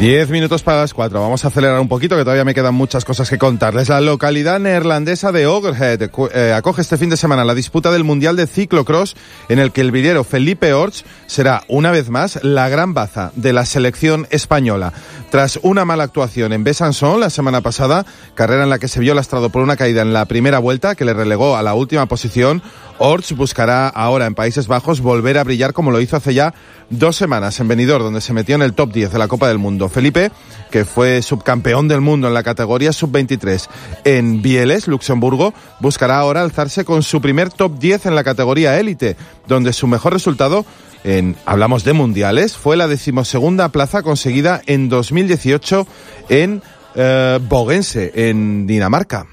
10 minutos para las 4. Vamos a acelerar un poquito, que todavía me quedan muchas cosas que contarles. La localidad neerlandesa de Overhead acoge este fin de semana la disputa del Mundial de Ciclocross, en el que el villero Felipe Orts será, una vez más, la gran baza de la selección española. Tras una mala actuación en Besançon la semana pasada, carrera en la que se vio lastrado por una caída en la primera vuelta que le relegó a la última posición, Orts buscará ahora en Países Bajos volver a brillar como lo hizo hace ya 2 semanas en Benidorm, donde se metió en el top 10 de la Copa del Mundo. Felipe, que fue subcampeón del mundo en la categoría sub-23 en Bieles, Luxemburgo, buscará ahora alzarse con su primer top 10 en la categoría élite, donde su mejor resultado hablamos de mundiales, fue la 12ª plaza conseguida en 2018 en Bogense, en Dinamarca.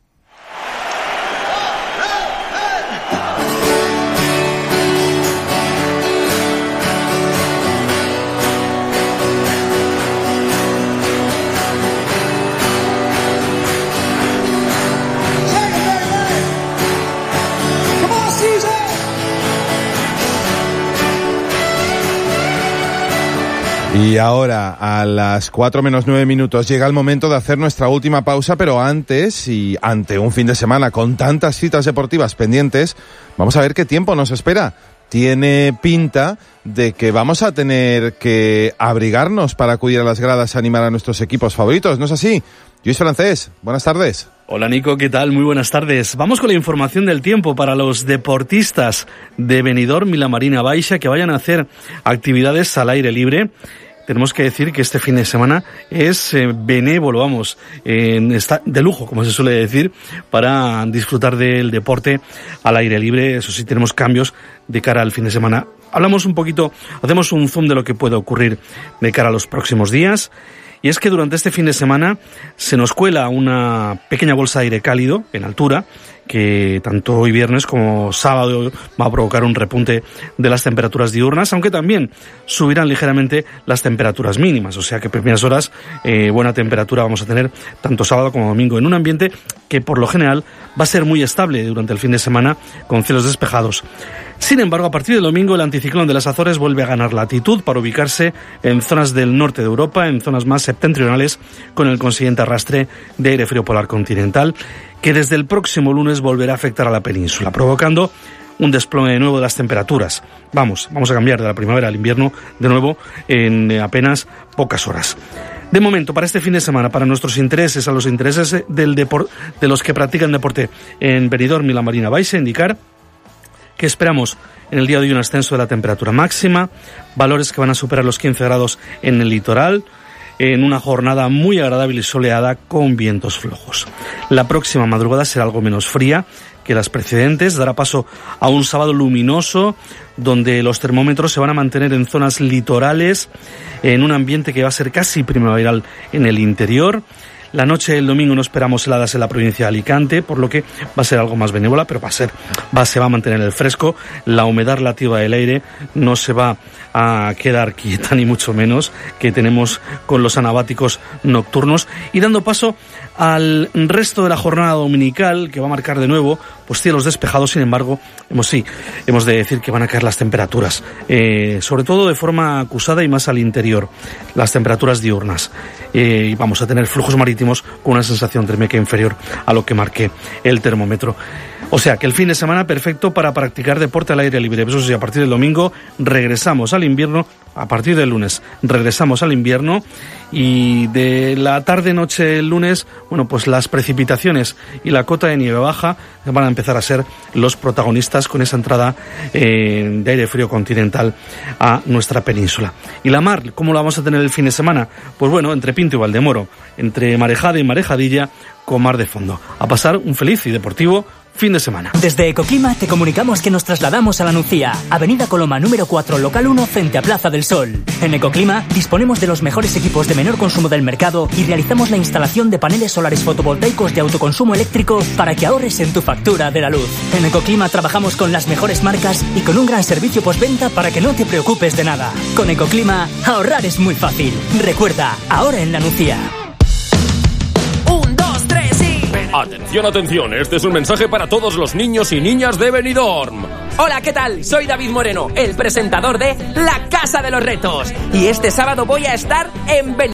Y ahora, a las 4 menos 9 minutos, llega el momento de hacer nuestra última pausa, pero antes, y ante un fin de semana con tantas citas deportivas pendientes, vamos a ver qué tiempo nos espera. Tiene pinta de que vamos a tener que abrigarnos para acudir a las gradas a animar a nuestros equipos favoritos, ¿no es así? Lluís Francés, buenas tardes. Hola Nico, ¿qué tal? Muy buenas tardes. Vamos con la información del tiempo para los deportistas de Benidorm y la Marina Baixa que vayan a hacer actividades al aire libre. Tenemos que decir que este fin de semana es benévolo, está de lujo, como se suele decir, para disfrutar del deporte al aire libre. Eso sí, tenemos cambios de cara al fin de semana. Hablamos un poquito, hacemos un zoom de lo que puede ocurrir de cara a los próximos días. Y es que durante este fin de semana se nos cuela una pequeña bolsa de aire cálido en altura, que tanto hoy viernes como sábado va a provocar un repunte de las temperaturas diurnas, aunque también subirán ligeramente las temperaturas mínimas, o sea que primeras horas buena temperatura vamos a tener tanto sábado como domingo, en un ambiente que por lo general va a ser muy estable durante el fin de semana con cielos despejados. Sin embargo, a partir del domingo el anticiclón de las Azores vuelve a ganar latitud para ubicarse en zonas del norte de Europa, en zonas más septentrionales, con el consiguiente arrastre de aire frío polar continental, que desde el próximo lunes volverá a afectar a la península, provocando un desplome de nuevo de las temperaturas. Vamos a cambiar de la primavera al invierno de nuevo en apenas pocas horas. De momento, para este fin de semana, para nuestros intereses, a los intereses de los que practican deporte en Benidorm y la Marina Baixa, indicar que esperamos en el día de hoy un ascenso de la temperatura máxima, valores que van a superar los 15 grados en el litoral, en una jornada muy agradable y soleada con vientos flojos. La próxima madrugada será algo menos fría que las precedentes, dará paso a un sábado luminoso donde los termómetros se van a mantener en zonas litorales, en un ambiente que va a ser casi primaveral en el interior. La noche del domingo no esperamos heladas en la provincia de Alicante, por lo que va a ser algo más benévola, pero se va a mantener el fresco. La humedad relativa del aire no se va a quedar quieta, ni mucho menos, que tenemos con los anabáticos nocturnos. Y dando paso al resto de la jornada dominical, que va a marcar de nuevo pues cielos despejados. Sin embargo, hemos de decir que van a caer las temperaturas, sobre todo de forma acusada y más al interior, las temperaturas diurnas. Y vamos a tener flujos marítimos con una sensación térmica inferior a lo que marque el termómetro. O sea que el fin de semana perfecto para practicar deporte al aire libre. Eso sí, a partir del domingo regresamos al invierno, a partir del lunes regresamos al invierno, y de la tarde-noche del lunes, pues las precipitaciones y la cota de nieve baja van a empezar a ser los protagonistas con esa entrada de aire frío continental a nuestra península. ¿Y la mar, cómo la vamos a tener el fin de semana? Pues entre Pinto y Valdemoro, entre marejada y marejadilla, con mar de fondo. A pasar un feliz y deportivo fin de semana. Desde Ecoclima te comunicamos que nos trasladamos a La Nucía, Avenida Coloma número 4, local 1, frente a Plaza del Sol. En Ecoclima disponemos de los mejores equipos de menor consumo del mercado y realizamos la instalación de paneles solares fotovoltaicos de autoconsumo eléctrico para que ahorres en tu factura de la luz. En Ecoclima trabajamos con las mejores marcas y con un gran servicio postventa para que no te preocupes de nada. Con Ecoclima, ahorrar es muy fácil. Recuerda, ahora en La Nucía. Atención, atención, este es un mensaje para todos los niños y niñas de Benidorm. Hola, ¿qué tal? Soy David Moreno, el presentador de La Casa de los Retos. Y este sábado voy a estar en Benidorm.